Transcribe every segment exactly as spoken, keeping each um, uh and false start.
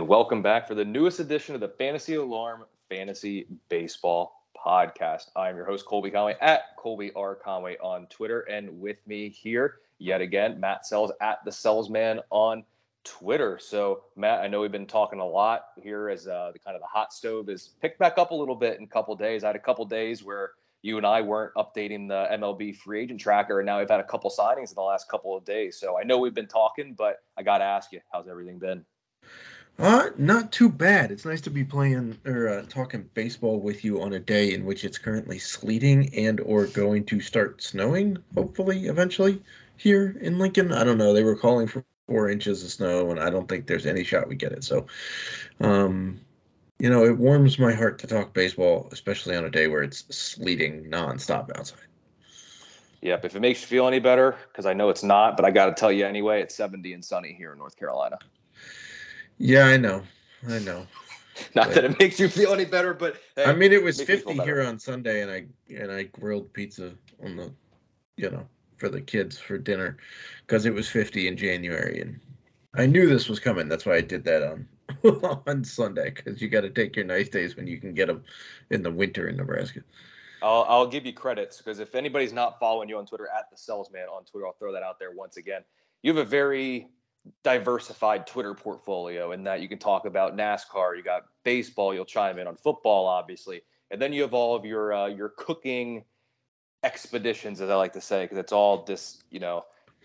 And welcome back for the newest edition of the Fantasy Alarm Fantasy Baseball Podcast. I am your host, Colby Conway, at Colby R. Conway on Twitter. And with me here, yet again, Matt Sells, at The Sellsman on Twitter. So, Matt, I know we've been talking a lot here as uh, the kind of the hot stove is picked back up a little bit in a couple days. I had a couple days where you and I weren't updating the M L B free agent tracker, and now we've had a couple signings in the last couple of days. So I know we've been talking, but I got to ask you, how's everything been? Uh, not too bad. It's nice to be playing or uh, talking baseball with you on a day in which it's currently sleeting and or going to start snowing, hopefully, eventually, here in Lincoln. I don't know. They were calling for four inches of snow, and I don't think there's any shot we get it. So, um, you know, it warms my heart to talk baseball, especially on a day where it's sleeting nonstop outside. Yep, if it makes you feel any better, because I know it's not, but I got to tell you anyway, it's seventy and sunny here in North Carolina. Yeah, I know. I know. Not but, that it makes you feel any better, but hey, I mean, it was fifty here on Sunday, and I and I grilled pizza on the, you know, for the kids for dinner, because it was fifty in January, and I knew this was coming. That's why I did that on on Sunday, because you got to take your nice days when you can get them in the winter in Nebraska. I'll I'll give you credits, because if anybody's not following you on Twitter, at the Sellsman on Twitter, I'll throw that out there once again. You have a very diversified Twitter portfolio in that you can talk about NASCAR, you got baseball, you'll chime in on football, obviously, and then you have all of your uh, your cooking expeditions, as I like to say, because it's all this, you know,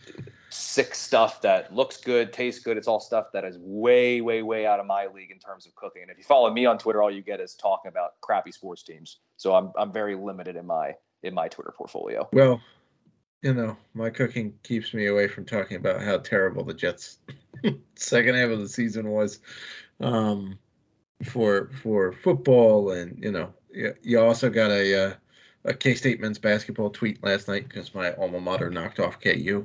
sick stuff that looks good, tastes good. It's all stuff that is way, way, way out of my league in terms of cooking. And if you follow me on Twitter, all you get is talking about crappy sports teams. So I'm I'm very limited in my in my Twitter portfolio. Well, you know, my cooking keeps me away from talking about how terrible the Jets' second half of the season was um, for for football, and you know, you, you also got a uh, a K-State men's basketball tweet last night because my alma mater knocked off K U,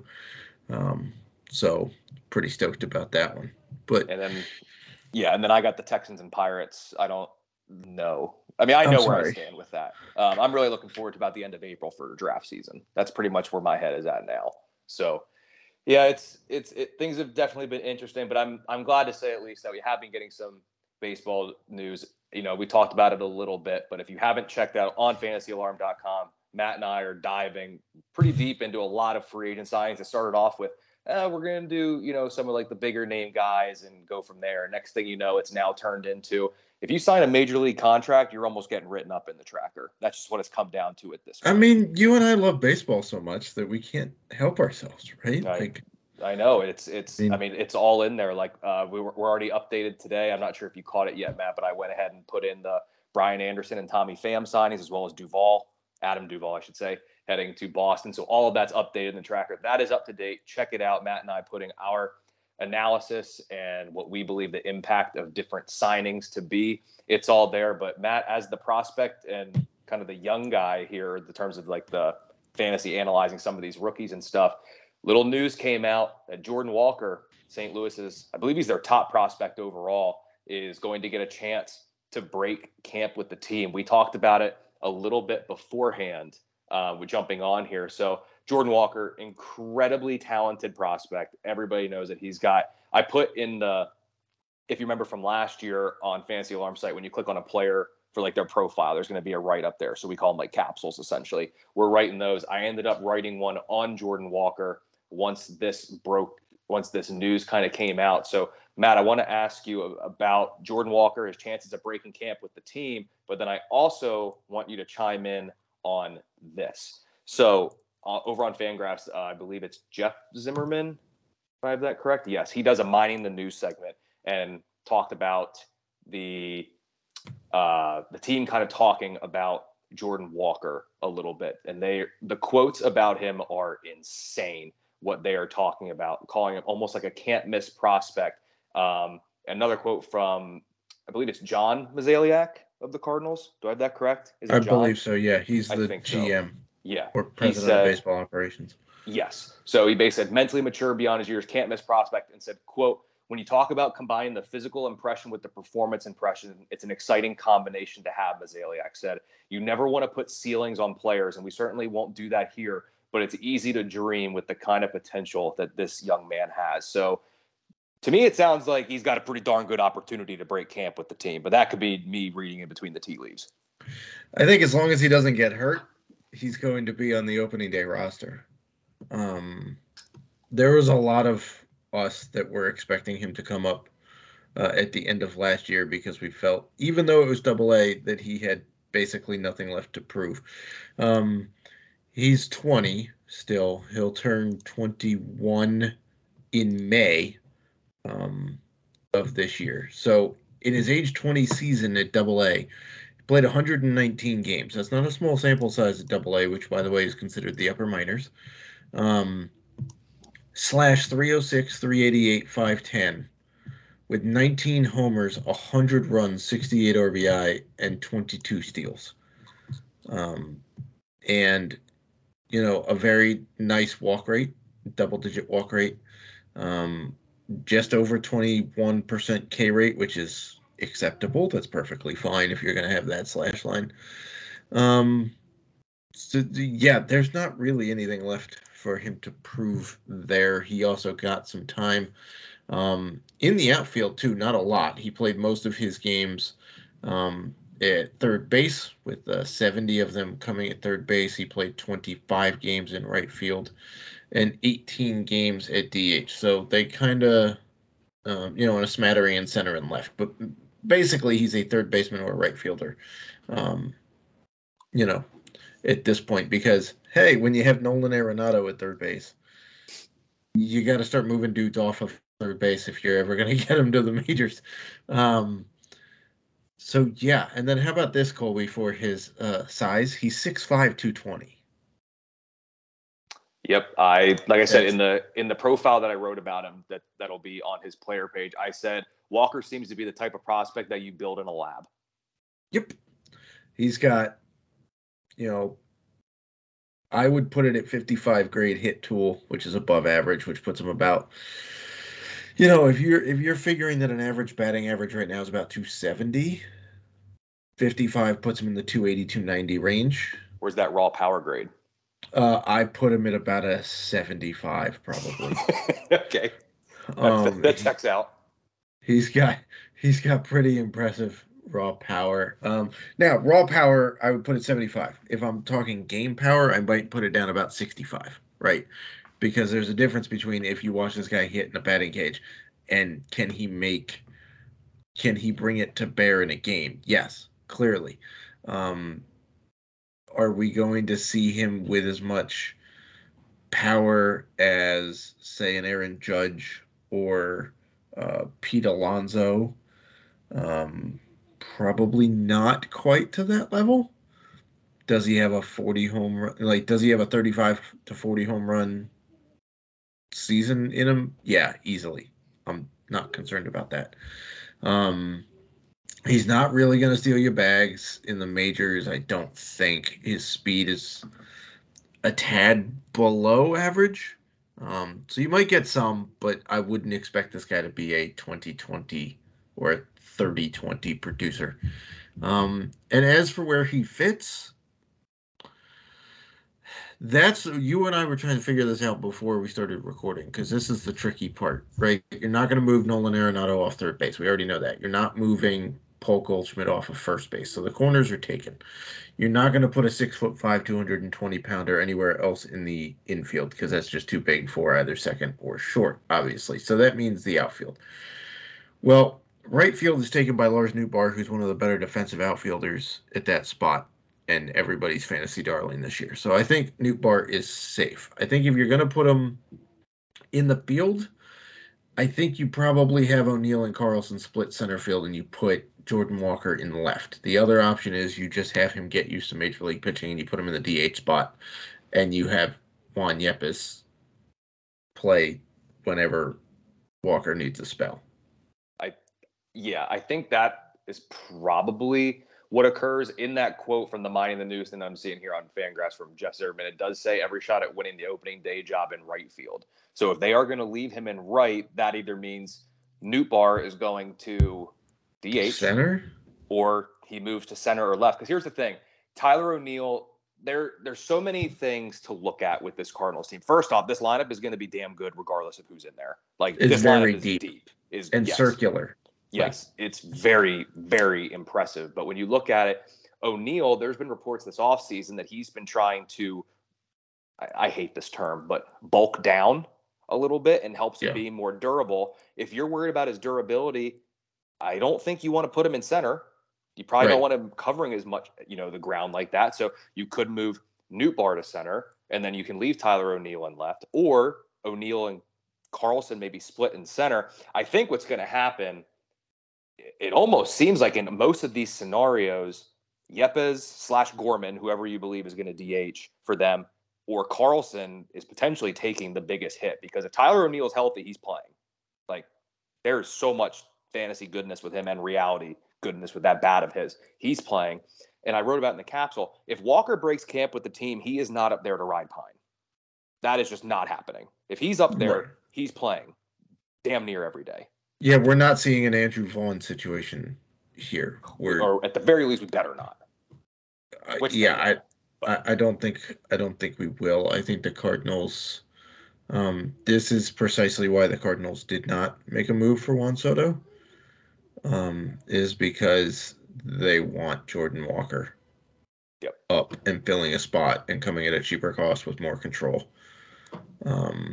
um, so pretty stoked about that one. But and then, yeah, and then I got the Texans and Pirates. I don't know. I mean, I know where I stand with that. Um, I'm really looking forward to about the end of April for draft season. That's pretty much where my head is at now. So, yeah, it's it's it, things have definitely been interesting, but I'm I'm glad to say at least that we have been getting some baseball news. You know, we talked about it a little bit, but if you haven't checked out on fantasy alarm dot com, Matt and I are diving pretty deep into a lot of free agent signings. It started off with, eh, we're going to do, you know, some of like the bigger name guys and go from there. Next thing you know, it's now turned into, if you sign a major league contract, you're almost getting written up in the tracker. That's just what it's come down to at this point. I mean, you and I love baseball so much that we can't help ourselves, right? I, like, I know it's it's. I mean, I mean, it's all in there. Like uh, we were, we're already updated today. I'm not sure if you caught it yet, Matt, but I went ahead and put in the Brian Anderson and Tommy Pham signings, as well as Duvall, Adam Duvall, I should say, heading to Boston. So all of that's updated in the tracker. That is up to date. Check it out. Matt and I putting our analysis and what we believe the impact of different signings to be. It's all there. But Matt, as the prospect and kind of the young guy here, in terms of like the fantasy analyzing some of these rookies and stuff, little news came out that Jordan Walker, Saint Louis's, I believe he's their top prospect overall, is going to get a chance to break camp with the team. We talked about it a little bit beforehand uh, with jumping on here. So Jordan Walker, incredibly talented prospect. Everybody knows that he's got, I put in the, if you remember from last year on Fantasy Alarm site, when you click on a player for like their profile, there's going to be a write up there. So we call them like capsules, essentially. We're writing those. I ended up writing one on Jordan Walker once this broke, once this news kind of came out. So Matt, I want to ask you about Jordan Walker, his chances of breaking camp with the team, but then I also want you to chime in on this. So uh, over on Fangraphs, uh, I believe it's Jeff Zimmerman, if I have that correct. Yes, he does a Mining the News segment and talked about the uh, the team kind of talking about Jordan Walker a little bit. And they the quotes about him are insane, what they are talking about, calling him almost like a can't miss prospect. Um, another quote from, I believe it's John Mozeliak of the Cardinals. Do I have that correct? Is it I John? believe so, yeah. He's the G M. So. Yeah. Or president said, of baseball operations. Yes. So he basically said, mentally mature beyond his years, can't miss prospect, and said, quote, when you talk about combining the physical impression with the performance impression, it's an exciting combination to have, Mozeliak said. You never want to put ceilings on players, and we certainly won't do that here, but it's easy to dream with the kind of potential that this young man has. So To me, it sounds like he's got a pretty darn good opportunity to break camp with the team, but that could be me reading in between the tea leaves. I think as long as he doesn't get hurt, he's going to be on the opening day roster. Um, there was a lot of us that were expecting him to come up uh, at the end of last year because we felt, even though it was double A, that he had basically nothing left to prove. Um, he's twenty still. He'll turn twenty-one in May um, of this year. So in his age twenty season at double A, he played one hundred nineteen games. That's not a small sample size at double A, which, by the way, is considered the upper minors. Um, slash three oh six, three eighty-eight, five ten with nineteen homers, one hundred runs, sixty-eight R B I, and twenty-two steals. Um, and, you know, a very nice walk rate, double-digit walk rate. Um, just over twenty-one percent K rate, which is acceptable. That's perfectly fine if you're going to have that slash line. Um, so, yeah, there's not really anything left for him to prove there. He also got some time um, in the outfield, too. Not a lot. He played most of his games um, at third base, with uh, seventy of them coming at third base. He played twenty-five games in right field and eighteen games at D H. So they kind of, um, you know, in a smattering in center and left. But basically, he's a third baseman or a right fielder, um, you know, at this point. Because, hey, when you have Nolan Arenado at third base, you got to start moving dudes off of third base if you're ever going to get him to the majors. Um, so, yeah. And then how about this, Colby, for his uh, size? He's six five, two twenty. Yep, I like I said in the in the profile that I wrote about him, that that'll be on his player page. I said Walker seems to be the type of prospect that you build in a lab. Yep, he's got, you know, I would put it at fifty-five grade hit tool, which is above average, which puts him about, you know, if you're if you're figuring that an average batting average right now is about two seventy, fifty-five puts him in the two eighty, two ninety range. Where's that raw power grade? Uh, I put him at about a seventy-five, probably. Okay, um, that checks out. He's got he's got pretty impressive raw power. Um, now raw power, I would put at seventy-five. If I'm talking game power, I might put it down about sixty-five, right? Because there's a difference between if you watch this guy hit in a batting cage, and can he make, can he bring it to bear in a game? Yes, clearly. Um, Are we going to see him with as much power as, say, an Aaron Judge or uh, Pete Alonso? Um, probably not quite to that level. Does he have a forty home run? Like, does he have a thirty-five to forty home run season in him? Yeah, easily. I'm not concerned about that. Um, He's not really going to steal your bags in the majors. I don't think his speed is a tad below average. Um, so you might get some, but I wouldn't expect this guy to be a twenty twenty or a thirty twenty producer. Um, and as for where he fits, that's, you and I were trying to figure this out before we started recording, because this is the tricky part, right? You're not going to move Nolan Arenado off third base. We already know that. You're not moving Paul Goldschmidt off of first base, so the corners are taken. You're not going to put a six foot five, two hundred twenty pounder anywhere else in the infield, because that's just too big for either second or short, obviously. So that means the outfield. Well, right field is taken by Lars Nootbaar, who's one of the better defensive outfielders at that spot, and everybody's fantasy darling this year. So I think Nootbaar is safe. I think if you're going to put him in the field, I think you probably have O'Neill and Carlson split center field, and you put Jordan Walker in the left. The other option is you just have him get used to Major League pitching, and you put him in the D H spot, and you have Juan Yepes play whenever Walker needs a spell. I, yeah, I think that is probably what occurs in that quote from the Mining the News that I'm seeing here on Fangraphs from Jeff Zimmerman. It does say every shot at winning the opening day job in right field. So if they are going to leave him in right, that either means Nootbaar is going to D H center, or he moves to center or left. Because here's the thing, Tyler O'Neill there there's so many things to look at with this Cardinals team. First off, this lineup is going to be damn good regardless of who's in there. Like It's this very lineup is deep. deep. Is and yes, circular. Yes, it's very, very impressive. But when you look at it, O'Neill, there's been reports this offseason that he's been trying to, I, I hate this term, but bulk down a little bit and helps Yeah. him be more durable. If you're worried about his durability, I don't think you want to put him in center. You probably Right. don't want him covering as much, you know, the ground like that. So you could move Nootbaar to center, and then you can leave Tyler O'Neill in left, or O'Neill and Carlson maybe split in center. I think what's going to happen, it almost seems like in most of these scenarios, Yepes slash Gorman, whoever you believe is going to D H for them, or Carlson is potentially taking the biggest hit, because if Tyler O'Neill's healthy, he's playing. Like, there's so much fantasy goodness with him and reality goodness with that bat of his. He's playing. And I wrote about in the capsule, if Walker breaks camp with the team, he is not up there to ride Pine. That is just not happening. If he's up there, Right. he's playing damn near every day. Yeah, we're not seeing an Andrew Vaughn situation here. We're, or at the very least, we better not. uh, Which yeah, I, but. I I don't think I don't think we will. I think the Cardinals. Um, this is precisely why the Cardinals did not make a move for Juan Soto. Um, is because they want Jordan Walker Yep. up and filling a spot and coming at a cheaper cost with more control. Um,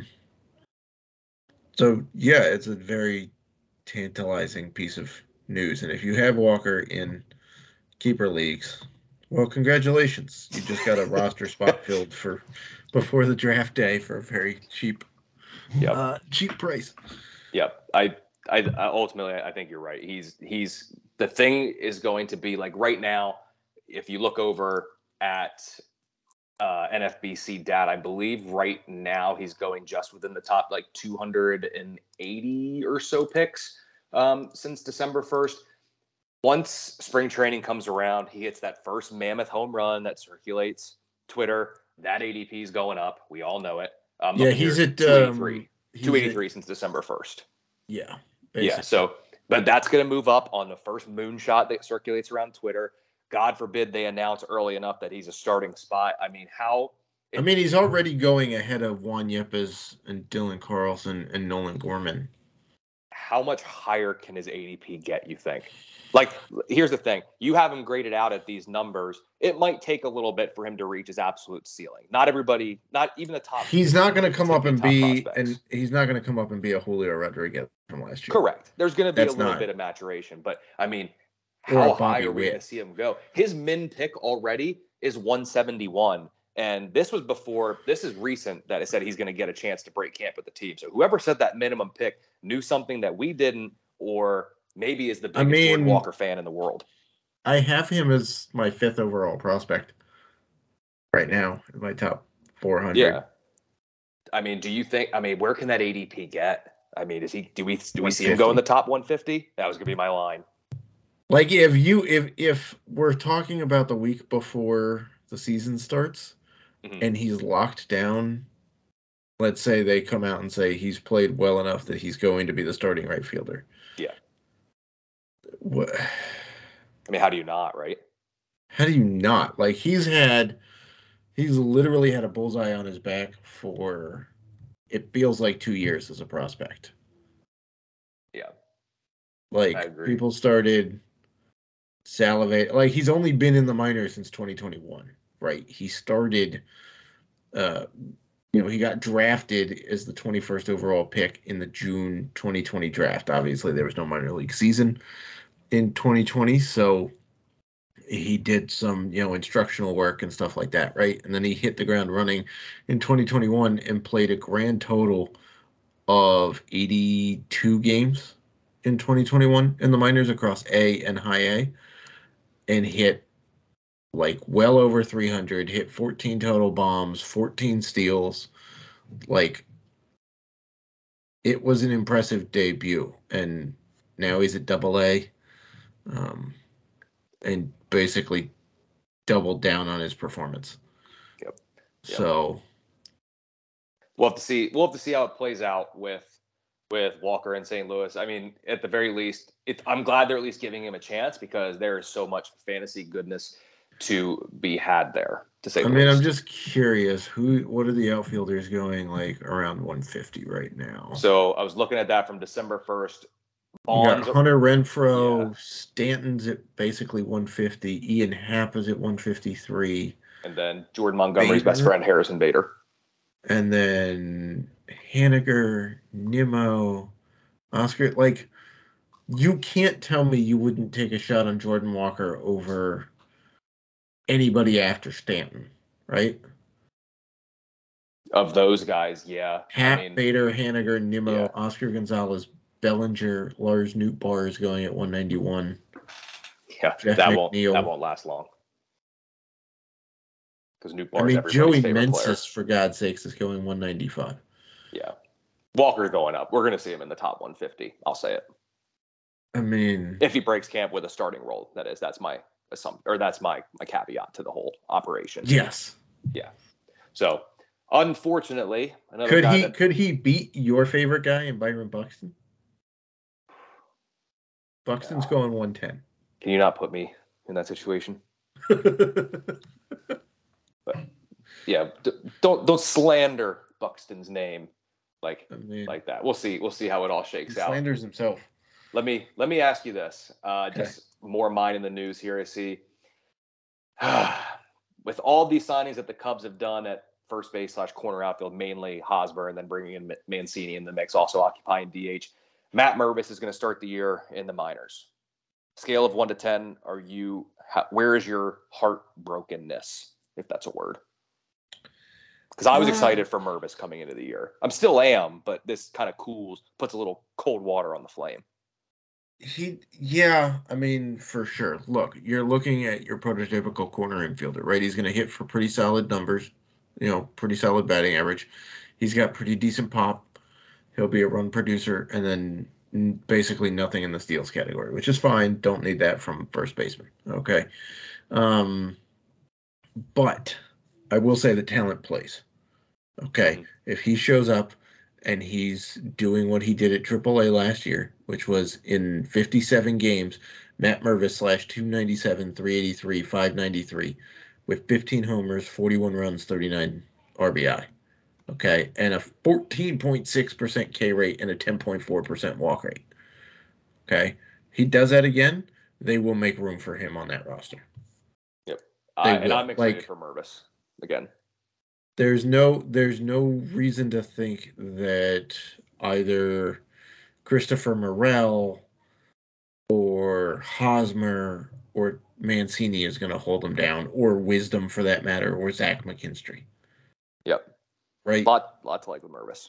so yeah, it's a very tantalizing piece of news. And if you have Walker in keeper leagues, well, congratulations. You just got a roster spot filled for before the draft day for a very cheap, Yep. uh, cheap price. Yep. I, I, I ultimately, I think you're right. He's, he's, the thing is going to be like right now, if you look over at uh, N F B C data, I believe right now he's going just within the top like two hundred eighty or so picks um, since December first. Once spring training comes around, he hits that first mammoth home run that circulates Twitter. That A D P is going up. We all know it. Um, Yeah, he's at two eighty-three. Um, he's two eighty-three at, since December first. Yeah. Yeah. Basically. So, but that's going to move up on the first moonshot that circulates around Twitter. God forbid they announce early enough that he's a starting spot. I mean, how? I mean, he's already going ahead of Juan Yepes and Dylan Carlson and Nolan Gorman. How much higher can his A D P get, you think? Like, here's the thing. You have him graded out at these numbers. It might take a little bit for him to reach his absolute ceiling. Not everybody, not even the top. He's not going to come up and be, prospects. and he's not going to come up and be a Julio Rodriguez from last year. Correct. There's going to be That's a little not. bit of maturation, but I mean, Or a how Bobby high are we Witt. going to see him go? His min pick already is one seventy-one. And this was before, this is recent that it said he's going to get a chance to break camp with the team. So whoever said that minimum pick knew something that we didn't, or maybe is the biggest I mean, Jordan Walker fan in the world. I have him as my fifth overall prospect right now in my top four hundred. Yeah. I mean, do you think, I mean, where can that A D P get? I mean, is he, do we, do we see him go in the top one fifty? That was going to be my line. Like if you, if, if we're talking about the week before the season starts, Mhm. and he's locked down, let's say they come out and say he's played well enough that he's going to be the starting right fielder. Yeah. What? I mean, how do you not, right? How do you not? Like he's had, he's literally had a bullseye on his back for, it feels like two years as a prospect. Yeah. Like I agree. people started salivate. Like he's only been in the minors since twenty twenty-one, right? He started, uh, you know, he got drafted as the twenty-first overall pick in the June twenty twenty draft. Obviously, there was no minor league season in twenty twenty, so he did some, you know, instructional work and stuff like that, right? And then he hit the ground running in twenty twenty-one and played a grand total of eighty-two games in twenty twenty-one in the minors across A and high A, and hit like well over three hundred, hit fourteen total bombs, fourteen steals. Like, it was an impressive debut, and now he's at double A, um, and basically doubled down on his performance. Yep. Yep. So we'll have to see. We'll have to see how it plays out with with Walker in Saint Louis. I mean, at the very least, it, I'm glad they're at least giving him a chance, because there is so much fantasy goodness to be had there. To say I the mean, least. I'm just curious. Who? What are the outfielders going like around one fifty right now? So I was looking at that from December first. Bonds, you got Hunter Renfroe, yeah. Stanton's at basically one fifty. Ian Happ is at one fifty-three. And then Jordan Montgomery's Bader. Best friend, Harrison Bader. And then Haniger, Nimmo, Oscar. Like, you can't tell me you wouldn't take a shot on Jordan Walker over anybody after Stanton, right? Of those guys, yeah. Happ, I mean, Bader, Haniger, Nimmo, yeah. Oscar Gonzalez, Bellinger, Lars Nootbaar is going at one ninety-one. Yeah, Jeff that McNeil. won't that won't last long. Because Nootbaar. I mean, Joey Meneses, for God's sakes, is going one ninety-five. Yeah, Walker's going up. We're going to see him in the top one fifty. I'll say it. I mean, if he breaks camp with a starting role, that is, that's my assumption, or that's my my caveat to the whole operation. Yes. Yeah. So, unfortunately, another could guy he that, could he beat your favorite guy in Byron Buxton? Buxton's no. going one ten. Can you not put me in that situation? But yeah, d- don't don't slander Buxton's name like I mean, like that. We'll see. We'll see how it all shakes he out. Slanders himself. Let me let me ask you this. Uh, okay. Just more mine in the news here. I see with all these signings that the Cubs have done at first base slash corner outfield, mainly Hosmer, and then bringing in Mancini in the mix, also occupying D H. Matt Mervis is going to start the year in the minors. Scale of one to ten, are you? How, where is your heartbrokenness, if that's a word? Because I was excited for Mervis coming into the year. I'm still am, but this kind of cools, puts a little cold water on the flame. He, yeah, I mean, for sure. Look, you're looking at your prototypical corner infielder, right? He's going to hit for pretty solid numbers, you know, pretty solid batting average. He's got pretty decent pop. He'll be a run producer, and then basically nothing in the steals category, which is fine. Don't need that from first baseman. Okay. Um, but I will say the talent plays. Okay. Mm-hmm. If he shows up and he's doing what he did at triple A last year, which was in fifty-seven games, Matt Mervis slash two ninety-seven, three eighty-three, five ninety-three with fifteen homers, forty-one runs, thirty-nine R B I. Okay. And a fourteen point six percent K rate and a ten point four percent walk rate. Okay. He does that again, they will make room for him on that roster. Yep. Uh, and I'm excited like, for Mervis again. There's no there's no reason to think that either Christopher Morel or Hosmer or Mancini is going to hold him down, or Wisdom for that matter, or Zach McKinstry. Yep. Right. Lot lot to like with Mervis.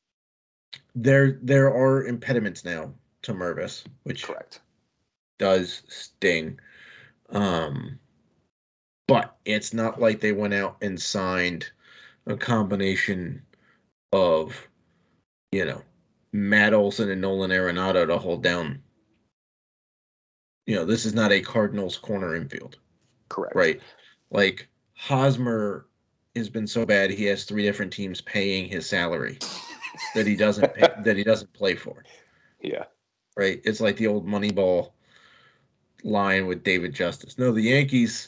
There there are impediments now to Mervis, which correct does sting. Um, but it's not like they went out and signed a combination of, you know, Matt Olson and Nolan Arenado to hold down. You know, this is not a Cardinals corner infield. Correct. Right? Like, Hosmer has been so bad he has three different teams paying his salary that he doesn't pay, that he doesn't play for. Yeah. Right? It's like the old Moneyball line with David Justice. No, the Yankees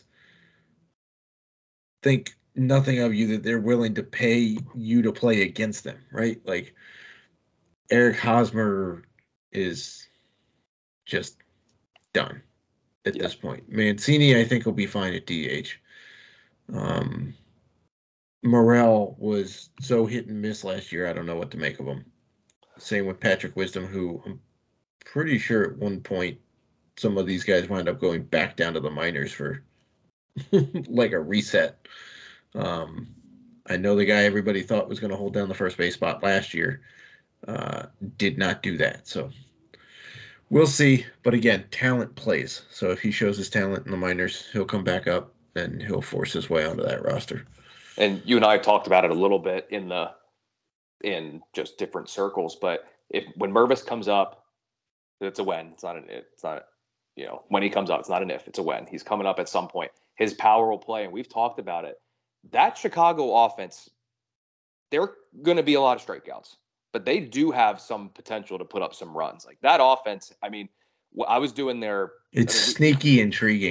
think nothing of you that they're willing to pay you to play against them, right? Like, Eric Hosmer is just done at yeah. this point. Mancini, I think, will be fine at D H. Um, Morel was so hit and miss last year, I don't know what to make of him. Same with Patrick Wisdom, who I'm pretty sure at one point some of these guys wind up going back down to the minors for like a reset. Um, I know the guy everybody thought was going to hold down the first base spot last year uh, did not do that. So we'll see. But again, talent plays. So if he shows his talent in the minors, he'll come back up and he'll force his way onto that roster. And you and I talked about it a little bit in the in just different circles. But if when Mervis comes up, it's a when. It's not an it. It's not, you know, when he comes up, it's not an if. It's a when. He's coming up at some point. His power will play, and we've talked about it. That Chicago offense, they're going to be a lot of strikeouts, but they do have some potential to put up some runs. Like that offense, I mean, I was doing their... It's I mean, sneaky intriguing.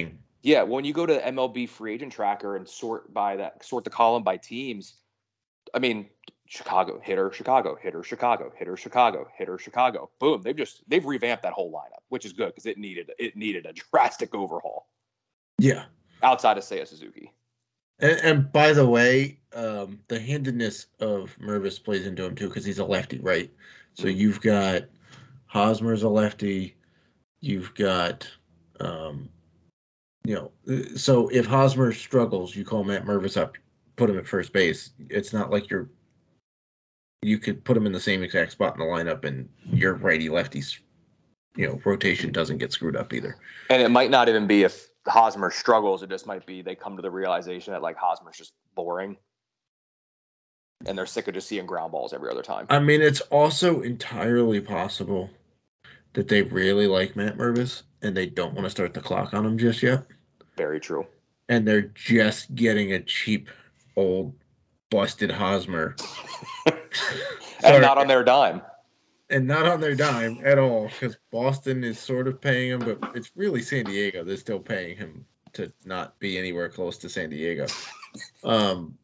Yeah, when you go to M L B free agent tracker and sort by that, sort the column by teams, I mean, Chicago hitter, Chicago hitter, Chicago hitter, Chicago hitter, Chicago. Boom! They've just they've revamped that whole lineup, which is good because it needed it needed a drastic overhaul. Yeah. Outside of Seiya Suzuki. And, and by the way, um, the handedness of Mervis plays into him too because he's a lefty, right? So mm-hmm. you've got Hosmer's a lefty. You've got, um, you know, so if Hosmer struggles, you call Matt Mervis up, put him at first base. It's not like you're, you could put him in the same exact spot in the lineup and your righty lefties, you know, rotation doesn't get screwed up either. And it might not even be if Hosmer struggles. It just might be they come to the realization that like Hosmer's just boring. And they're sick of just seeing ground balls every other time. I mean, it's also entirely possible that they really like Matt Mervis and they don't want to start the clock on him just yet. Very true. And they're just getting a cheap, old, busted Hosmer. And not on their dime. And not on their dime at all, because Boston is sort of paying him, but it's really San Diego. They're still paying him to not be anywhere close to San Diego. Um,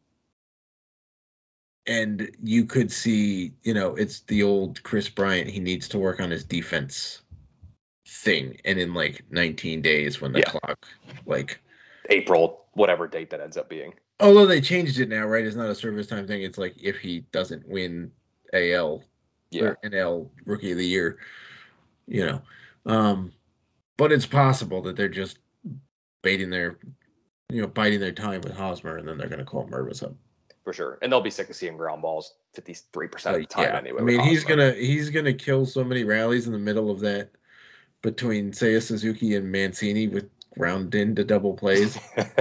and you could see, you know, it's the old Chris Bryant. He needs to work on his defense thing. And in like nineteen days when the yeah. clock, like April, whatever date that ends up being. Although they changed it now, right? It's not a service time thing. It's like if he doesn't win A L yeah. or N L Rookie of the Year, you know. Um, but it's possible that they're just baiting their, you know, biding their time with Hosmer, and then they're going to call Mervis up. For sure. And they'll be sick of seeing ground balls fifty-three percent of the time yeah. anyway. I mean, he's going to he's gonna kill so many rallies in the middle of that between Seiya Suzuki and Mancini with ground into double plays.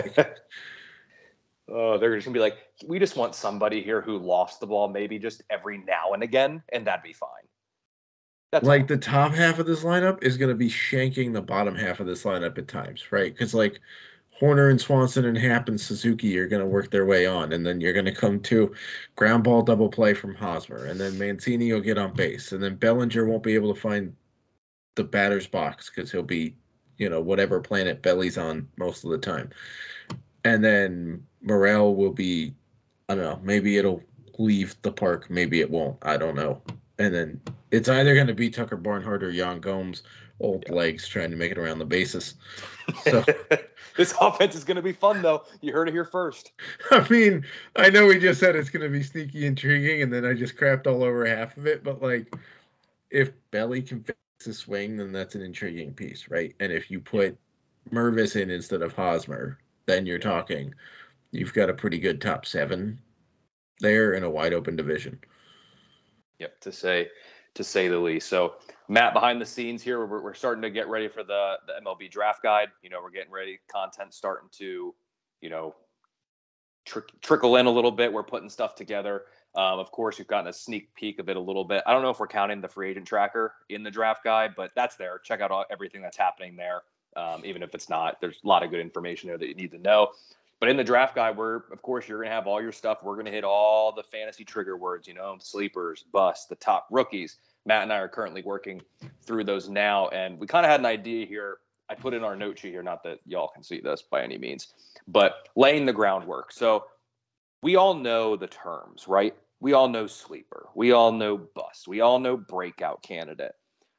Oh, they're just going to be like, we just want somebody here who lost the ball maybe just every now and again, and that'd be fine. That's like all. The top half of this lineup is going to be shanking the bottom half of this lineup at times, right? Because like Horner and Swanson and Happ and Suzuki are going to work their way on, and then you're going to come to ground ball double play from Hosmer, and then Mancini will get on base, and then Bellinger won't be able to find the batter's box because he'll be, you know, whatever planet Belly's on most of the time. And then Morel will be, I don't know, maybe it'll leave the park, maybe it won't, I don't know. And then it's either going to be Tucker Barnhart or Yan Gomes, old yeah. legs trying to make it around the bases. So this offense is going to be fun, though. You heard it here first. I mean, I know we just said it's going to be sneaky intriguing, and then I just crapped all over half of it. But, like, if Belly can fix the swing, then that's an intriguing piece, right? And if you put Mervis in instead of Hosmer, then you're talking, you've got a pretty good top seven there in a wide open division. Yep, to say to say the least. So, Matt, behind the scenes here, we're, we're starting to get ready for the, the M L B draft guide. You know, we're getting ready, content starting to, you know, tr- trickle in a little bit. We're putting stuff together. Um, of course, you've gotten a sneak peek of it a little bit. I don't know if we're counting the free agent tracker in the draft guide, but that's there. Check out all, everything that's happening there. Um, even if it's not, there's a lot of good information there that you need to know. But in the draft guide, we're, of course, you're going to have all your stuff. We're going to hit all the fantasy trigger words, you know, sleepers, busts, the top rookies. Matt and I are currently working through those now. And we kind of had an idea here. I put in our note sheet here, not that y'all can see this by any means, but laying the groundwork. So we all know the terms, right? We all know sleeper. We all know bust. We all know breakout candidate.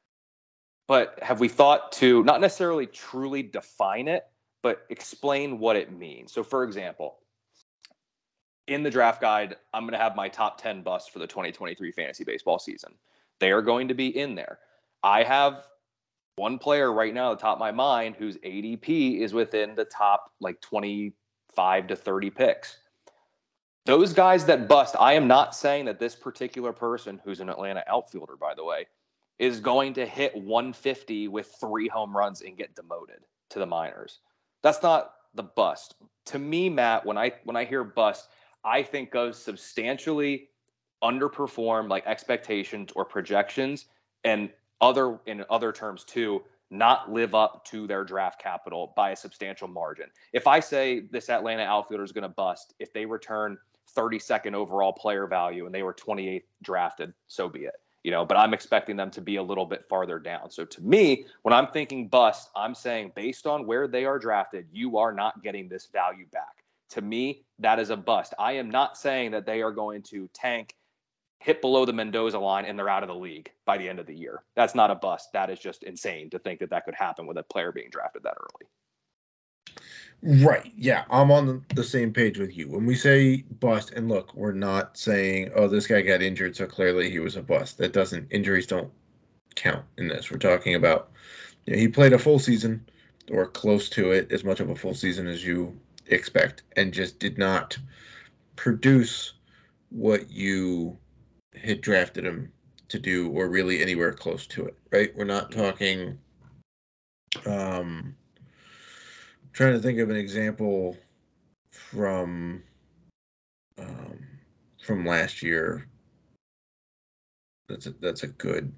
But have we thought to not necessarily truly define it, but explain what it means? So, for example, in the draft guide, I'm going to have my top ten busts for the twenty twenty-three fantasy baseball season. They are going to be in there. I have one player right now at the top of my mind whose A D P is within the top like twenty-five to thirty picks. Those guys that bust, I am not saying that this particular person, who's an Atlanta outfielder, by the way, is going to hit one fifty with three home runs and get demoted to the minors. That's not the bust. To me, Matt, when I when I hear bust, I think of substantially underperform like expectations or projections, and other in other terms too, not live up to their draft capital by a substantial margin. If I say this Atlanta outfielder is going to bust, if they return thirty-second overall player value and they were twenty-eighth drafted, so be it. you know, but I'm expecting them to be a little bit farther down. So to me, when I'm thinking bust, I'm saying based on where they are drafted, you are not getting this value back. To me, that is a bust. I am not saying that they are going to tank, hit below the Mendoza line, and they're out of the league by the end of the year. That's not a bust. That is just insane to think that that could happen with a player being drafted that early. Right. Yeah, I'm on the same page with you. When we say bust, and look, we're not saying, oh, this guy got injured, so clearly he was a bust. That doesn't, injuries don't count in this. We're talking about, you know, he played a full season or close to it, as much of a full season as you expect, and just did not produce what you had drafted him to do, or really anywhere close to it, right? We're not talking, um, trying to think of an example from um, from last year. That's a, that's a good.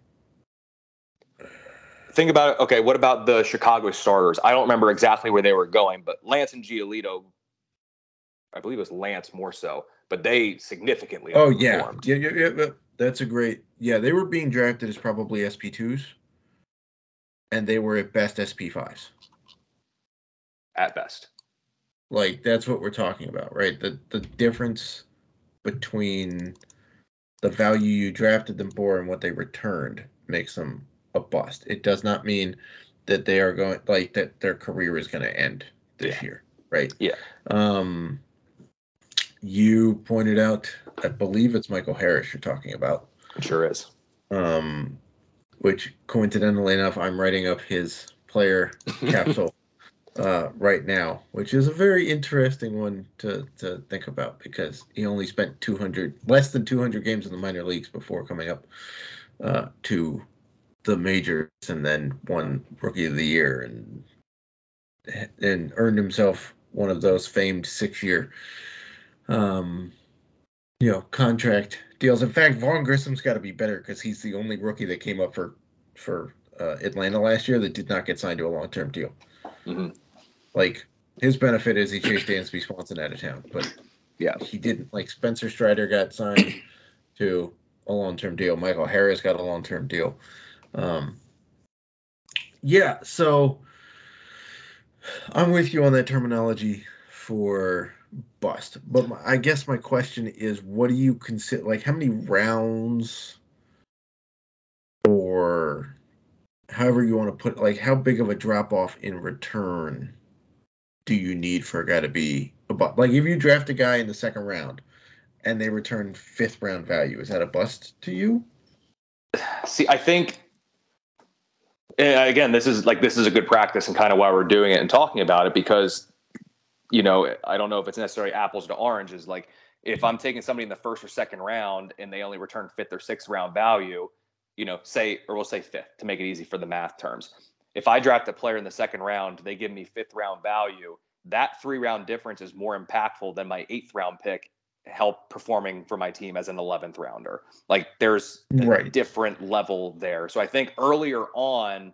Think about it. Okay, what about the Chicago starters? I don't remember exactly where they were going, but Lance and Giolito, I believe it was Lance more so, but they significantly Oh yeah, underperformed. yeah, yeah, yeah, yeah. That's a great. Yeah, they were being drafted as probably S P twos, and they were at best S P fives. At best. Like, that's what we're talking about, right? The the difference between the value you drafted them for and what they returned makes them a bust. It does not mean that they are going, like, that their career is going to end this yeah. year, right? Yeah. Um, you pointed out, I believe it's Michael Harris you're talking about. It sure is. Um, which, coincidentally enough, I'm writing up his player capsule uh, right now, which is a very interesting one to, to think about, because he only spent two hundred, less than two hundred games in the minor leagues before coming up uh, to the majors, and then won Rookie of the Year, and and earned himself one of those famed six-year um, you know, contract deals. In fact, Vaughn Grissom's got to be better, because he's the only rookie that came up for for uh, Atlanta last year that did not get signed to a long-term deal. Mm-hmm. Like, his benefit is he chased Dansby Swanson out of town, but yeah, he didn't. Like, Spencer Strider got signed to a long-term deal. Michael Harris got a long-term deal. Um, yeah, so I'm with you on that terminology for bust. But my, I guess my question is, what do you consider, like, how many rounds, or however you want to put, like, how big of a drop-off in return do you need for a guy to be a bust? Like, if you draft a guy in the second round and they return fifth round value, is that a bust to you? See, I think, again, this is like, this is a good practice and kind of why we're doing it and talking about it, because, you know, I don't know if it's necessarily apples to oranges. Like, if I'm taking somebody in the first or second round and they only return fifth or sixth round value, you know, say, or we'll say fifth to make it easy for the math terms. If I draft a player in the second round, they give me fifth round value, that three round difference is more impactful than my eighth round pick help performing for my team as an eleventh rounder. Like, there's a right. different level there. So I think earlier on,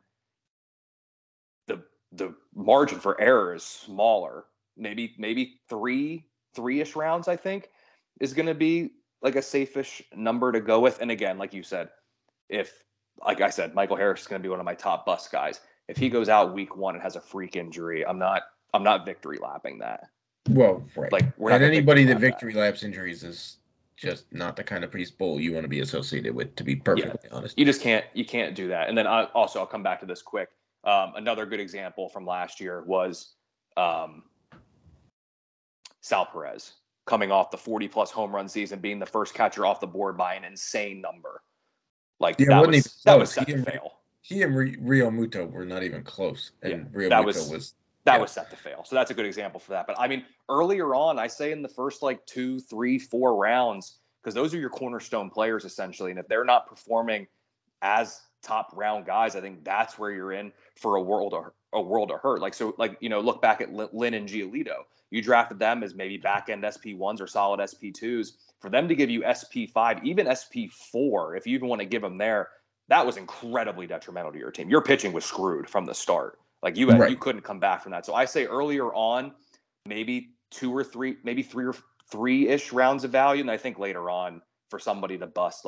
the the margin for error is smaller. Maybe maybe three three-ish rounds, I think, is going to be like a safe-ish number to go with. And again, like you said, if, like I said, Michael Harris is going to be one of my top bust guys. If he goes out week one and has a freak injury, I'm not I'm not victory lapping that. Well, right. Like, we're and not anybody that lap victory that. laps injuries is just not the kind of people you want to be associated with, to be perfectly yeah. honest. You just can't you can't do that. And then I, also, I'll come back to this quick. Um, another good example from last year was um, Sal Perez, coming off the forty plus home run season, being the first catcher off the board by an insane number. Like, yeah, that was that was set he to and, fail. He and Rio Muto were not even close, and yeah, Rio that Muto was, was that yeah. was set to fail. So that's a good example for that. But I mean, earlier on, I say in the first like two, three, four rounds, because those are your cornerstone players essentially, and if they're not performing as top round guys, I think that's where you're in for a world of a world of hurt. Like, so, like, you know, look back at Lynn and Giolito. You drafted them as maybe back end S P ones or solid S P twos. For them to give you S P five, even S P four, if you even want to give them there, that was incredibly detrimental to your team. Your pitching was screwed from the start. Like, you had, right. you couldn't come back from that. So I say earlier on, maybe two or three, maybe three or three-ish rounds of value. And I think later on, for somebody to bust, like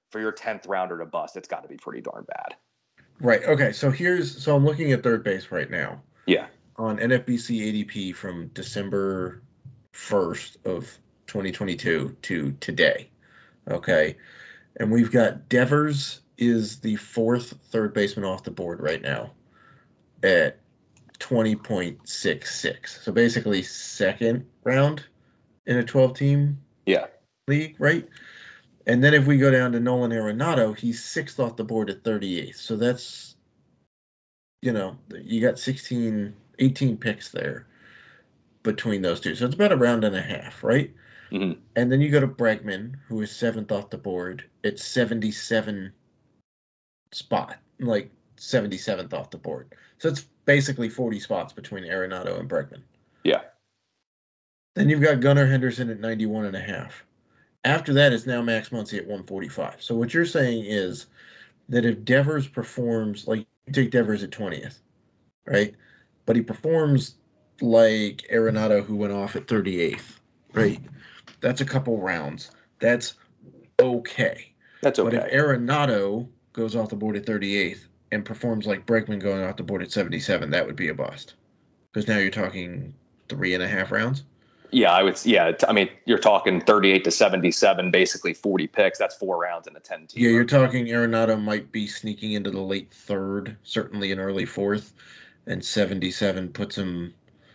for your tenth rounder to bust, it's got to be pretty darn bad. Right. Okay. So here's so I'm looking at third base right now. Yeah. On N F B C A D P from December first of twenty twenty-two to today. Okay. And we've got Devers is the fourth third baseman off the board right now at twenty point six six. So basically second round in a twelve-team yeah. league, right? And then if we go down to Nolan Arenado, he's sixth off the board at thirty-eighth. So that's, you know, you got sixteen, eighteen picks there between those two. So it's about a round and a half, right? Mm-hmm. And then you go to Bregman, who is seventh off the board at seventy-seven spot, like seventy-seventh off the board. So it's basically forty spots between Arenado and Bregman. Yeah. Then you've got Gunnar Henderson at ninety-one and a half. After that, it's now Max Muncy at one forty-five. So what you're saying is that if Devers performs, like you take Devers at twentieth, right? But he performs like Arenado, who went off at thirty-eighth, right? That's a couple rounds. That's okay. That's okay. But if Arenado goes off the board at thirty-eighth and performs like Bregman going off the board at seventy-seven, that would be a bust. Because now you're talking three and a half rounds. Yeah, I would. Yeah, I mean, you're talking thirty-eight to seventy-seven, basically forty picks. That's four rounds in a ten team. Yeah, you're talking Arenado might be sneaking into the late third, certainly an early fourth, and seventy-seven puts him,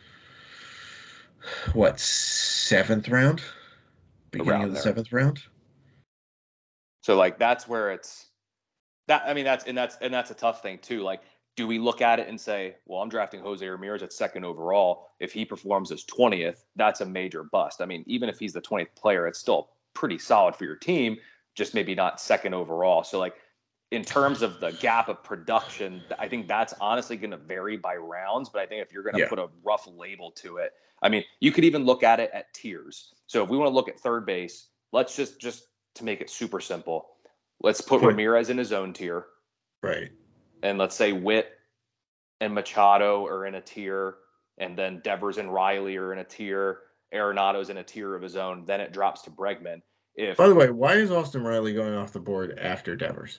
what, seventh round? Beginning Around of the there. seventh round. So like that's where it's that. I mean, that's and that's and that's a tough thing too. Like, do we look at it and say, well, I'm drafting Jose Ramirez at second overall. If he performs as twentieth, that's a major bust. I mean, even if he's the twentieth player, it's still pretty solid for your team, just maybe not second overall. So like in terms of the gap of production, I think that's honestly going to vary by rounds. But I think if you're going to Yeah. put a rough label to it, I mean, you could even look at it at tiers. So if we want to look at third base, let's just, just to make it super simple, let's put Right. Ramirez in his own tier. Right. And let's say Witt and Machado are in a tier, and then Devers and Riley are in a tier. Arenado's in a tier of his own. Then it drops to Bregman. If By the way, why is Austin Riley going off the board after Devers?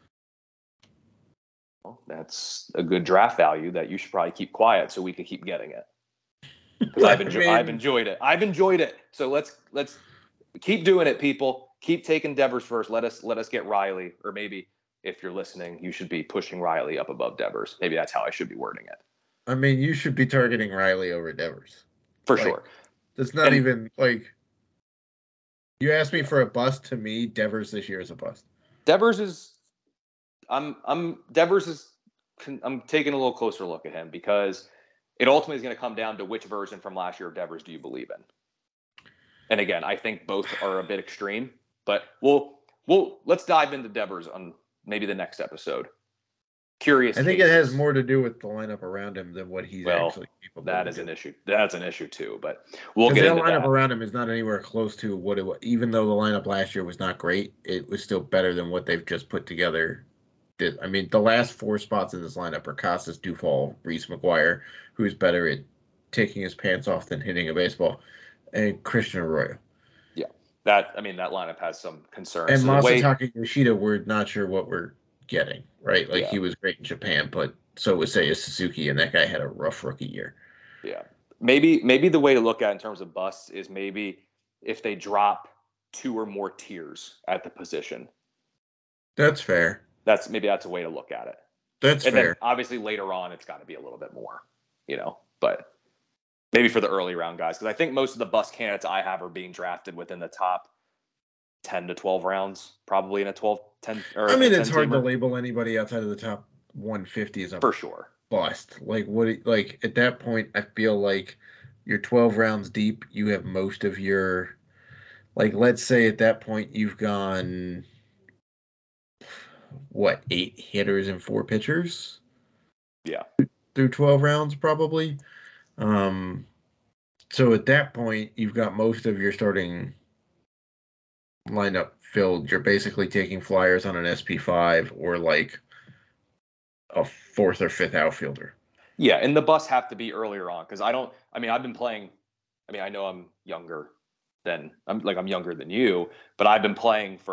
well, that's a good draft value that you should probably keep quiet so we can keep getting it. Because I've enjoyed, I mean- I've enjoyed it. I've enjoyed it. So let's let's keep doing it, people. Keep taking Devers first. Let us let us get Riley, or maybe if you're listening, you should be pushing Riley up above Devers. Maybe that's how I should be wording it. I mean, you should be targeting Riley over Devers. For Like, sure. That's not And- even like. You asked me for a bust. To me, Devers this year is a bust. Devers is, I'm, I'm, Devers is, I'm taking a little closer look at him because it ultimately is going to come down to which version from last year of Devers do you believe in? And again, I think both are a bit extreme, but we'll, we'll, let's dive into Devers on maybe the next episode. Curious. I think it cases. has more to do with the lineup around him than what he's Well, actually capable That of is an doing. issue. That's an issue too, but we'll 'Cause get that into lineup that. around him is not anywhere close to what it was. Even though the lineup last year was not great, it was still better than what they've just put together. Did I mean the last four spots in this lineup are Casas, Duvall, Reese McGuire, who's better at taking his pants off than hitting a baseball, and Christian Arroyo. That, I mean, that lineup has some concerns. And So the way- Masataka Yoshida, we're not sure what we're getting, right? Like Yeah. he was great in Japan, but so was Seiya Suzuki, and that guy had a rough rookie year. Yeah. Maybe maybe the way to look at it in terms of busts is maybe if they drop two or more tiers at the position. That's fair. That's maybe that's a way to look at it. That's and fair. then obviously later on it's got to be a little bit more, you know, but maybe for the early round guys, because I think most of the bust candidates I have are being drafted within the top ten to twelve rounds, probably in a twelve, ten. Or I mean, a it's hard to ten-teamer. label anybody outside of the top one fifty as a For sure. bust. Like what? it- Like at that point, I feel like you're twelve rounds deep. You have most of your, like, let's say at that point you've gone what, eight hitters and four pitchers Yeah. through twelve rounds, probably. Um, so at that point, you've got most of your starting lineup filled. You're basically taking flyers on an S P five or like a fourth or fifth outfielder. Yeah, and the busts have to be earlier on because I don't. I mean, I've been playing. I mean, I know I'm younger than I'm like I'm younger than you, but I've been playing for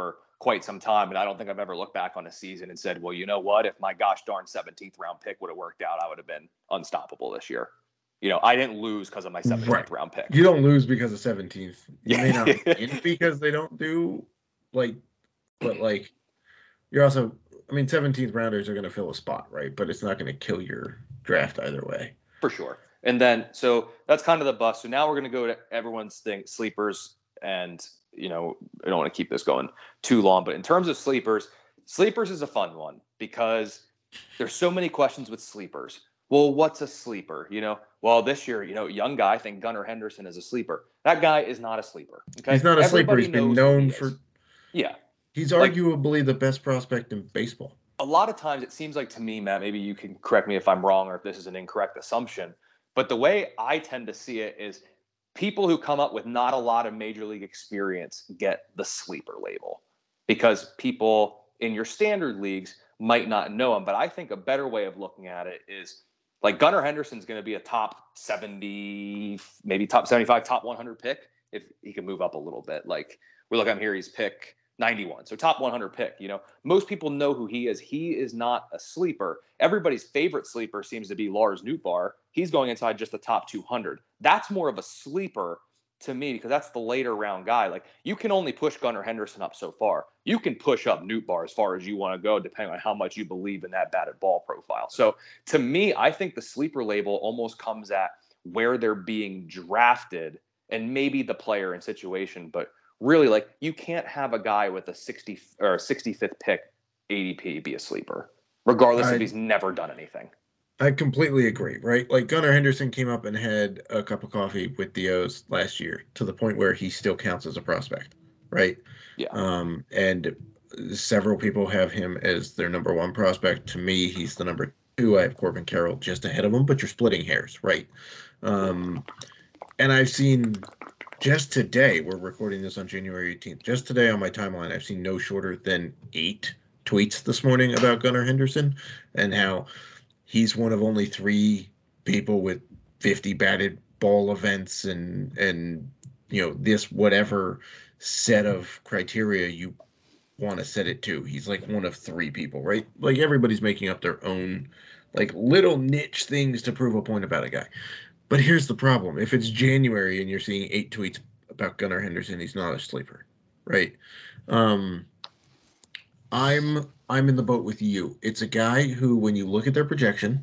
quite some time. And I don't think I've ever looked back on a season and said, well, you know what, if my gosh darn seventeenth round pick would have worked out, I would have been unstoppable this year. You know, I didn't lose because of my seventeenth right. round pick. You don't lose because of seventeenth. You may not win because they don't do like, but like, you're also, I mean, seventeenth rounders are going to fill a spot, right? But it's not going to kill your draft either way. For sure. And then, so that's kind of the bust. So now we're going to go to everyone's thing, sleepers. And, you know, I don't want to keep this going too long, but in terms of sleepers, sleepers is a fun one because there's so many questions with sleepers. Well, what's a sleeper? You know, well, this year, you know, young guy, I think Gunnar Henderson is a sleeper. That guy is not a sleeper. Okay? He's not a Everybody sleeper. He's been known he for. Yeah. He's arguably like, the best prospect in baseball. A lot of times it seems like to me, Matt, maybe you can correct me if I'm wrong or if this is an incorrect assumption, but the way I tend to see it is people who come up with not a lot of major league experience get the sleeper label because people in your standard leagues might not know him. But I think a better way of looking at it is like Gunnar Henderson's going to be a top seventy, maybe top seventy-five, top one hundred pick if he can move up a little bit. Like we look at him here, he's pick ninety-one. So top one hundred pick, you know, most people know who he is. He is not a sleeper. Everybody's favorite sleeper seems to be Lars Nootbaar. He's going inside just the top two hundred. That's more of a sleeper to me because that's the later round guy. Like you can only push Gunnar Henderson up so far. You can push up Nootbaar as far as you want to go, depending on how much you believe in that batted ball profile. So to me, I think the sleeper label almost comes at where they're being drafted and maybe the player and situation, but really, like, you can't have a guy with a sixty or sixty-fifth pick A D P be a sleeper, regardless I, if he's never done anything. I completely agree, right? Like, Gunnar Henderson came up and had a cup of coffee with the O's last year to the point where he still counts as a prospect, right? Yeah. Um, and several people have him as their number one prospect. To me, he's the number two. I have Corbin Carroll just ahead of him, but you're splitting hairs, right? Um, and I've seen... Just today, we're recording this on January eighteenth. Just today on my timeline, I've seen no shorter than eight tweets this morning about Gunnar Henderson and how he's one of only three people with fifty batted ball events and, and you know, this whatever set of criteria you want to set it to. He's like one of three people, right? Like everybody's making up their own like little niche things to prove a point about a guy. But here's the problem. If it's January and you're seeing eight tweets about Gunnar Henderson, he's not a sleeper, right? Um, I'm I'm in the boat with you. It's a guy who, when you look at their projection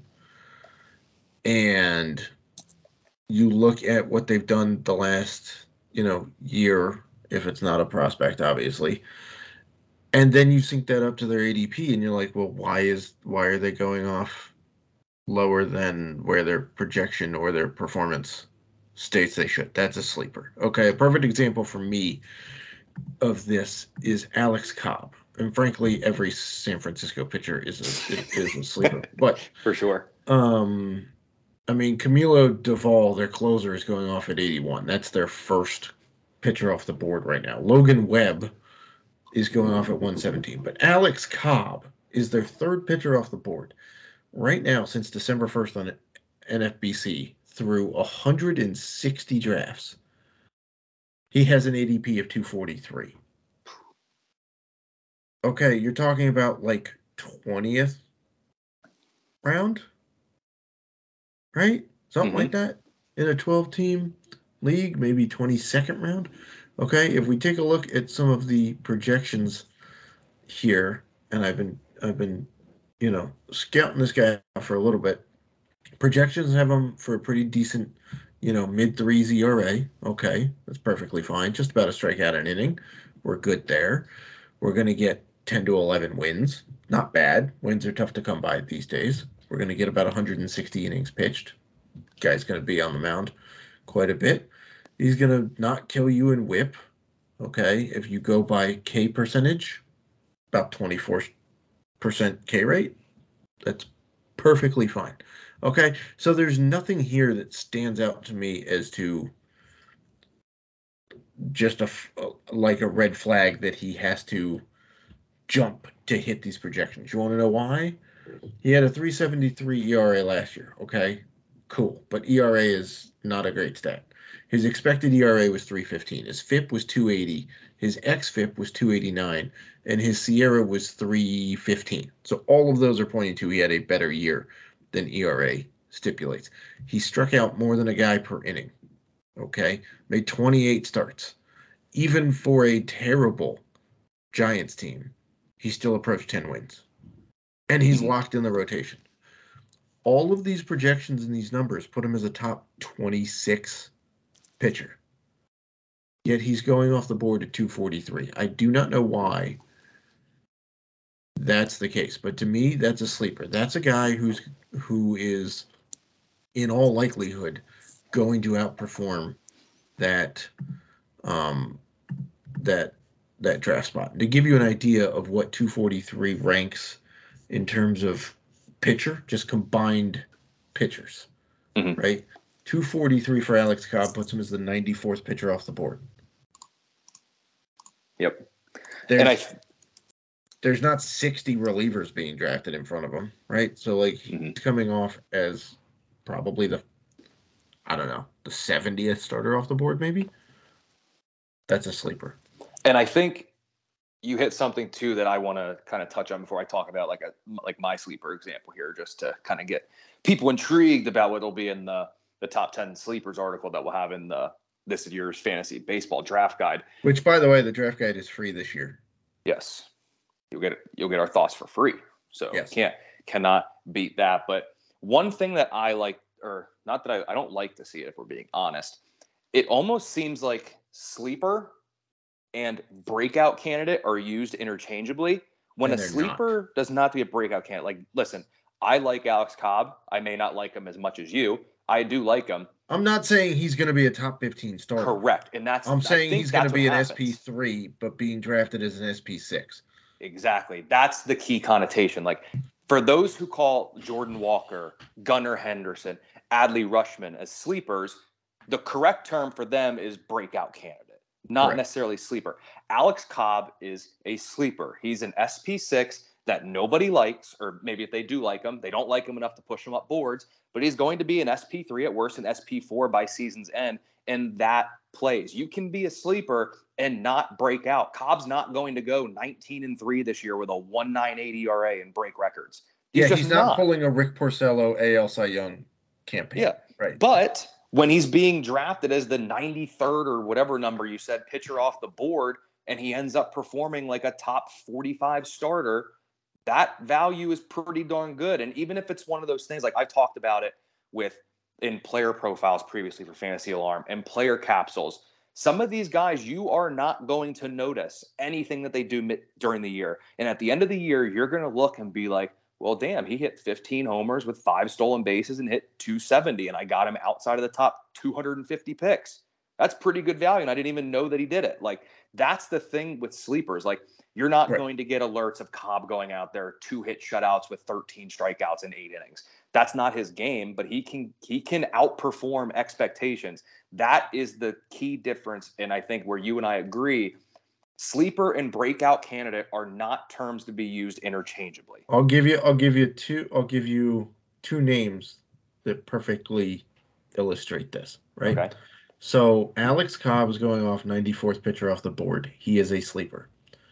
and you look at what they've done the last, you know, year, if it's not a prospect, obviously, and then you sync that up to their A D P and you're like, well, why is why are they going off lower than where their projection or their performance states they should? That's a sleeper. Okay, a perfect example for me of this is Alex Cobb. And frankly, every San Francisco pitcher is a, is a sleeper. But for sure. Um, I mean, Camilo Doval, their closer, is going off at eighty-one. That's their first pitcher off the board right now. Logan Webb is going off at one seventeen. But Alex Cobb is their third pitcher off the board. Right now, since December first on N F B C, through one hundred sixty drafts, he has an A D P of two forty-three. Okay, you're talking about like twentieth round, right? Something mm-hmm. like that in a twelve-team league, maybe twenty-second round. Okay, if we take a look at some of the projections here, and I've been I've been you know, scouting this guy out for a little bit. Projections have him for a pretty decent, you know, mid threes E R A. Okay, that's perfectly fine. Just about a strikeout an inning. We're good there. We're going to get ten to eleven wins. Not bad. Wins are tough to come by these days. We're going to get about one hundred sixty innings pitched. Guy's going to be on the mound quite a bit. He's going to not kill you in whip. Okay, if you go by K percentage, about twenty-four percent K rate, that's perfectly fine. Okay, so there's nothing here that stands out to me as to just a like a red flag that he has to jump to hit these projections. You want to know why? He had a three seventy-three E R A last year. Okay, cool, but E R A is not a great stat. His expected E R A was three fifteen. His F I P was two eighty. his xFIP was two eighty-nine, and his SIERA was three fifteen. So all of those are pointing to he had a better year than E R A stipulates. He struck out more than a guy per inning. Okay, made twenty-eight starts. Even for a terrible Giants team, he still approached ten wins. And he's locked in the rotation. All of these projections and these numbers put him as a top twenty-six pitcher. Yet he's going off the board at two forty-three. I do not know why that's the case, but to me, that's a sleeper. That's a guy who's who is, in all likelihood, going to outperform that um, that that draft spot. To give you an idea of what two forty-three ranks in terms of pitcher, just combined pitchers, mm-hmm. right? two forty-three for Alex Cobb puts him as the ninety-fourth pitcher off the board. Yep. There's, and I, there's not sixty relievers being drafted in front of him, right? So, like, mm-hmm. he's coming off as probably the, I don't know, the seventieth starter off the board, maybe? That's a sleeper. And I think you hit something, too, that I want to kind of touch on before I talk about, like, a like my sleeper example here, just to kind of get people intrigued about what will be in the, the top ten sleepers article that we'll have in the this year's fantasy baseball draft guide. Which, by the way, the draft guide is free this year. Yes. You'll get you'll get our thoughts for free. So yes. can't cannot beat that. But one thing that I like, or not that I, I don't like to see it, if we're being honest, it almost seems like sleeper and breakout candidate are used interchangeably when and a sleeper not. does not be a breakout candidate. Like, listen, I like Alex Cobb. I may not like him as much as you. I do like him. I'm not saying he's going to be a top fifteen starter. Correct. And that's I'm saying he's going to be an happens. S P three, but being drafted as an S P six. Exactly. That's the key connotation. Like, for those who call Jordan Walker, Gunnar Henderson, Adley Rutschman as sleepers, the correct term for them is breakout candidate, not Correct. necessarily sleeper. Alex Cobb is a sleeper. He's an S P six that nobody likes, or maybe if they do like him, they don't like him enough to push him up boards, but he's going to be an S P three at worst, an S P four by season's end, and that plays. You can be a sleeper and not break out. Cobb's not going to go nineteen and three this year with a one ninety-eight E R A and break records. He's yeah, just he's not, not pulling a Rick Porcello A L Cy Young campaign. Yeah, right. But when he's being drafted as the ninety-third or whatever number you said pitcher off the board, and he ends up performing like a top forty-five starter, that value is pretty darn good. And even if it's one of those things, like I've talked about it with in player profiles previously for Fantasy Alarm and player capsules, some of these guys, you are not going to notice anything that they do during the year. And at the end of the year, you're going to look and be like, well, damn, he hit fifteen homers with five stolen bases and hit two seventy, and I got him outside of the top two hundred fifty picks. That's pretty good value, and I didn't even know that he did it. Like, that's the thing with sleepers. Like, you're not right. going to get alerts of Cobb going out there, two hit shutouts with thirteen strikeouts in eight innings. That's not his game, but he can he can outperform expectations. That is the key difference, and I think where you and I agree, sleeper and breakout candidate are not terms to be used interchangeably. I'll give you I'll give you two I'll give you two names that perfectly illustrate this, right? Okay. So Alex Cobb is going off ninety-fourth pitcher off the board. He is a sleeper.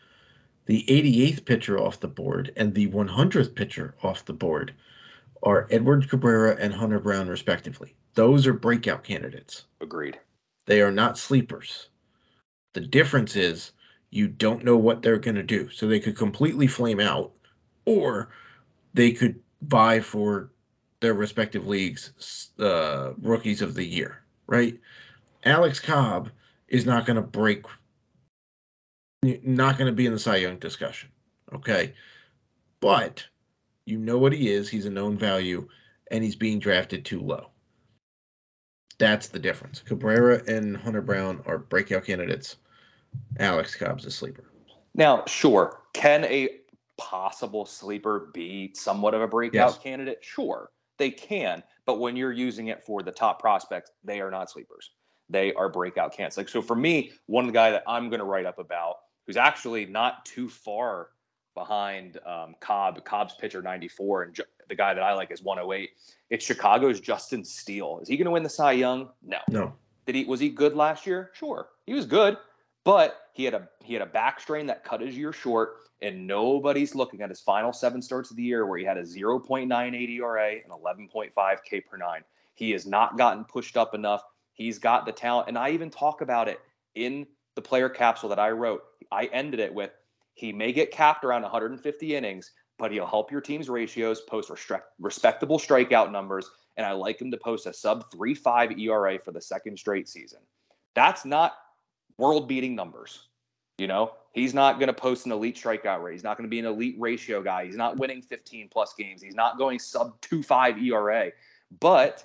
The eighty-eighth pitcher off the board and the one hundredth pitcher off the board are Edward Cabrera and Hunter Brown, respectively. Those are breakout candidates. Agreed. They are not sleepers. The difference is you don't know what they're going to do. So they could completely flame out, or they could vie for their respective leagues' uh, rookies of the year, right? Alex Cobb is not going to break, not going to be in the Cy Young discussion, okay? But you know what he is. He's a known value, and he's being drafted too low. That's the difference. Cabrera and Hunter Brown are breakout candidates. Alex Cobb's a sleeper. Now, sure, can a possible sleeper be somewhat of a breakout yes. candidate? Sure, they can. But when you're using it for the top prospects, they are not sleepers. They are breakout candidates. Like, so for me, one of the guy that I'm going to write up about, who's actually not too far behind um, Cobb, Cobb's pitcher ninety-four, and ju- the guy that I like is one oh eight. It's Chicago's Justin Steele. Is he going to win the Cy Young? No. No. Did he? Was he good last year? Sure, he was good. But he had a he had a back strain that cut his year short, and nobody's looking at his final seven starts of the year where he had a zero point nine eight E R A and eleven point five K per nine. He has not gotten pushed up enough. He's got the talent, and I even talk about it in the player capsule that I wrote. I ended it with, he may get capped around one hundred fifty innings, but he'll help your team's ratios, post respectable strikeout numbers, and I like him to post a sub three point five E R A for the second straight season. That's not world-beating numbers. You know, he's not going to post an elite strikeout rate. He's not going to be an elite ratio guy. He's not winning fifteen-plus games. He's not going sub two point five E R A. But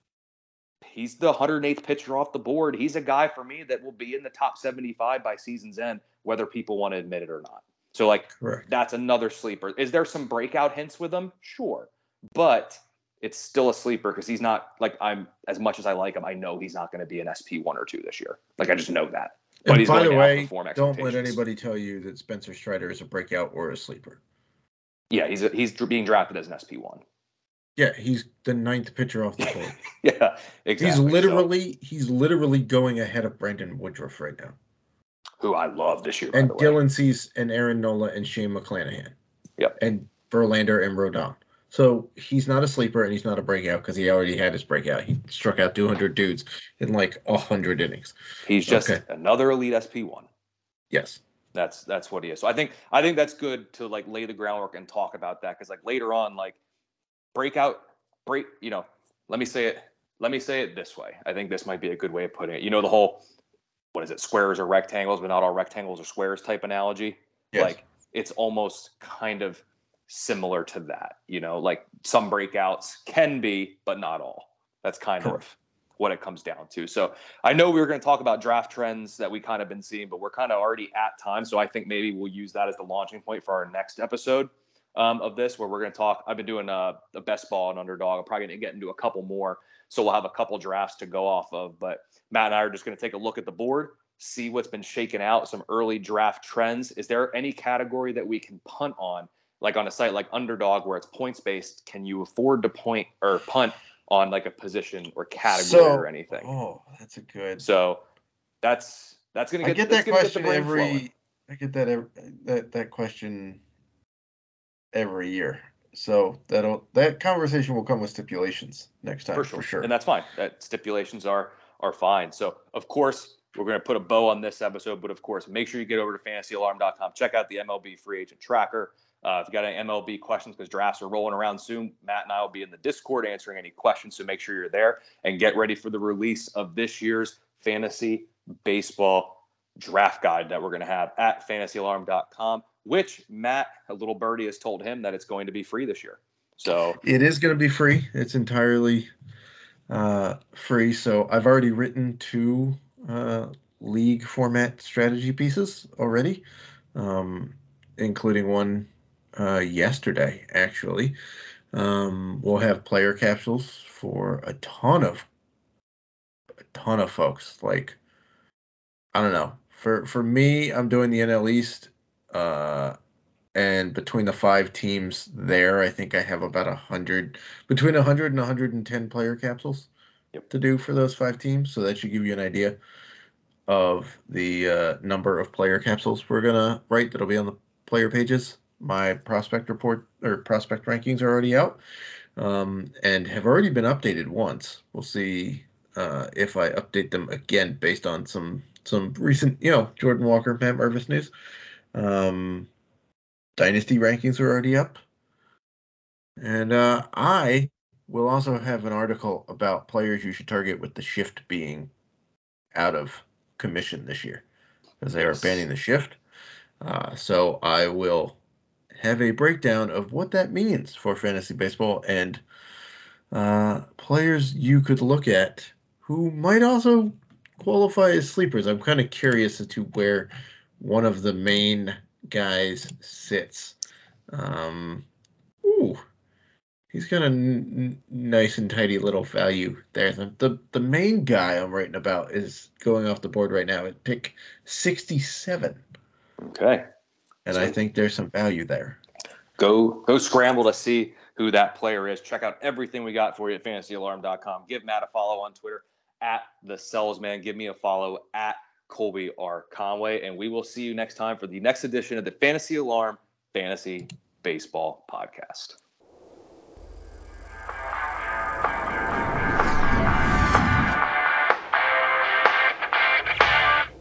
he's the one hundred eighth pitcher off the board. He's a guy for me that will be in the top seventy-five by season's end, whether people want to admit it or not. So, like, Correct. That's another sleeper. Is there some breakout hints with him? Sure. But it's still a sleeper because he's not, like, I'm as much as I like him, I know he's not going to be an S P one or two this year. Like, I just know that. But and he's by going the to way, outperform don't expectations. let anybody tell you that Spencer Strider is a breakout or a sleeper. Yeah, he's a, he's being drafted as an S P one. Yeah, he's the ninth pitcher off the board. Yeah, exactly. He's literally so, he's literally going ahead of Brandon Woodruff right now, who I love this year. And by the Dylan way. Cease and Aaron Nola and Shane McClanahan. Yep. And Verlander and Rodon. So he's not a sleeper and he's not a breakout because he already had his breakout. He struck out two hundred dudes in like one hundred innings. He's just okay. Another elite S P one. Yes. That's that's what he is. So I think I think that's good to like lay the groundwork and talk about that because like later on, like breakout break, you know, let me say it, let me say it this way. I think this might be a good way of putting it. You know, the whole, what is it, squares or rectangles, but not all rectangles are squares type analogy. Yes. Like it's almost kind of similar to that, you know, like some breakouts can be, but not all. That's kind Correct. Of what it comes down to. So I know we were going to talk about draft trends that we kind of been seeing, but we're kind of already at time. So I think maybe we'll use that as the launching point for our next episode um, of this, where we're going to talk. I've been doing uh, the best ball and underdog. I'm probably going to get into a couple more. So we'll have a couple drafts to go off of, but Matt and I are just going to take a look at the board, see what's been shaken out, some early draft trends. Is there any category that we can punt on? Like on a site like Underdog where it's points based, can you afford to point or punt on like a position or category so, or anything? Oh, that's a good. So that's that's gonna get. I get that question get every. flowing. I get that every, that that question every year. So that'll that conversation will come with stipulations next time for sure. For sure. And that's fine. That stipulations are are fine. So of course we're going to put a bow on this episode, but of course make sure you get over to fantasy alarm dot com. Check out the M L B free agent tracker. Uh, if you got any M L B questions, because drafts are rolling around soon, Matt and I will be in the Discord answering any questions. So make sure you're there and get ready for the release of this year's fantasy baseball draft guide that we're going to have at fantasy alarm dot com, which Matt, a little birdie, has told him that it's going to be free this year. So it is going to be free. It's entirely uh, free. So I've already written two uh, league format strategy pieces already, um, including one Uh, yesterday, actually. Um, we'll have player capsules for a ton of a ton of folks. Like, I don't know. For for me, I'm doing the N L East, uh, and between the five teams there, I think I have about a hundred, between a hundred and a hundred and ten player capsules yep. to do for those five teams. So that should give you an idea of the uh, number of player capsules we're gonna write. That'll be on the player pages. My prospect report or prospect rankings are already out um, and have already been updated once. We'll see uh, if I update them again based on some some recent, you know, Jordan Walker, Matt Mervis news. Um, Dynasty rankings are already up. And uh, I will also have an article about players you should target with the shift being out of commission this year because they yes. are banning the shift. Uh, so I will have a breakdown of what that means for fantasy baseball and uh, players you could look at who might also qualify as sleepers. I'm kind of curious as to where one of the main guys sits. Um, ooh, he's got a n- nice and tidy little value there. The, the the main guy I'm writing about is going off the board right now at pick sixty-seven. Okay. And so I think there's some value there. Go go scramble to see who that player is. Check out everything we got for you at fantasy alarm dot com. Give Matt a follow on Twitter at the Salesman. Give me a follow at Colby R. Conway, and we will see you next time for the next edition of the Fantasy Alarm Fantasy Baseball Podcast.